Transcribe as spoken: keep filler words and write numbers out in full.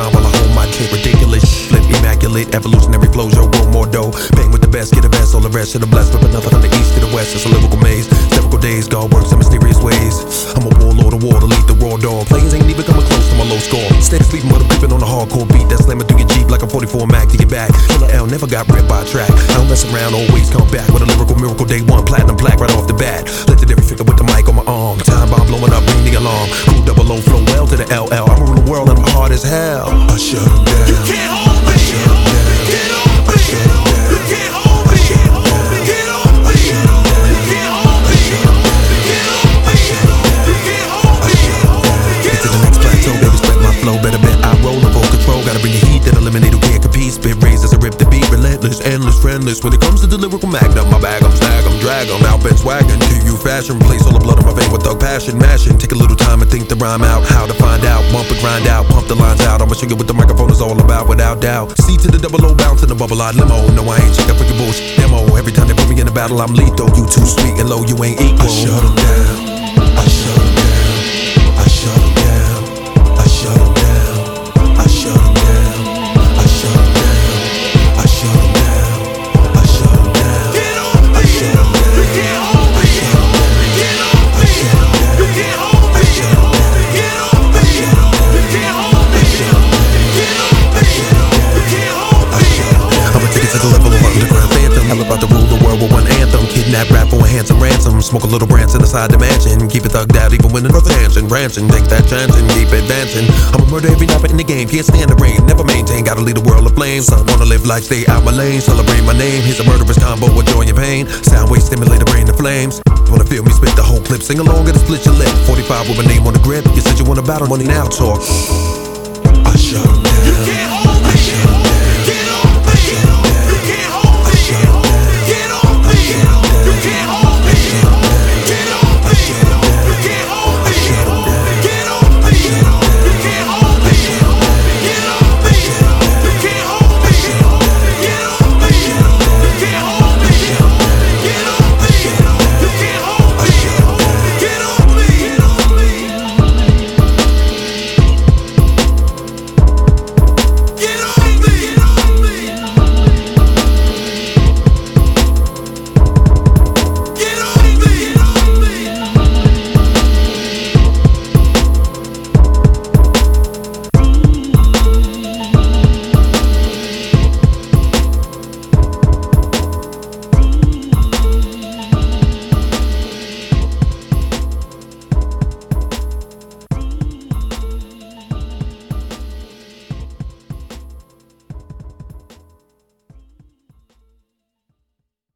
around while I hold my dick. Ridiculous, flip immaculate, evolutionary flows, yo, grow more dough. Bang with the best, get the best, all the rest of the blessed. Rip another from the east to the west, it's a lyrical maze. Typical days, God works in mysterious ways. I'm a warlord of war to lead the raw dog. Planes ain't even coming close to my low score. Steady sleeping with a creeping on a hardcore beat that's slamming through your Jeep like a forty-four Mac to get back. Killer L never got ripped by a track. I don't mess around, always come back with a lyrical miracle. Day one, platinum plaque right off the bat. Legendary figure with the mic on my arm. Time bomb blowing up, ring the alarm. Cool double O flow well to the L L. I'm ruling the world and I'm hard as hell. I shut them down. You can't hold me. I shut them down. You can't hold me. I shut them down. You can't hold me. I shut them down. You can't hold me. I shut them down. You can't hold me. I shut them down. You can't hold me. I shut them down. You can't hold me. I shut them down. Get to the next plateau, baby, spread my flow. Better bet I roll in full control. Gotta bring the heat, then eliminate who can't compete. Spit razors, I rip the beat. Relentless, endless, friendless. When it comes to the lyrical magnum, my bag, I'm snag, I'm drag, I'm out, been swaggin'. To you fashion, place all the blood on my vein with thug passion, mashing. Take a little time and think the rhyme out. How to find out, bump and grind out, pump the lines out. I'ma show you what the microphone is all about, without doubt. C to the double O, bounce in the bubble out limo. No, I ain't checking for your bullshit demo. Every time they put me in a battle, I'm lethal. You too sweet and low, you ain't equal. I shut them down. I shut them down. I shut them down. I shut them down. I shut them down. I shut them down. I shut them down. I shut them down. Get on me. I shut them down. You can't hold me. I shut them down. Get on me. I shut them down. You can't hold me. I shut them down. Get on me. I shut them down. You can't hold me. I shut them down. Get on me. I shut them down. You can't hold me. I shut them down. I'ma take it to the level of underground phantom. Hell about to rule the world with one anthem. Kidnap rap for a handsome ransom. Smoke a little Branson inside the mansion. Keep it thugged out even when the north dancing. Branching, take that chance and keep advancing. I'ma murder every rapper in the game. Can't stand the rain, never maintain. Gotta lead the world of flames. Some wanna live life, stay out my lane. Celebrate my name. Here's a murderous combo with joy and pain. Sound wave stimulate the brain to flames. Wanna feel me spit the whole clip? Sing along and split your lip. forty-five with my name on the grip. You said you wanna battle, money now talk.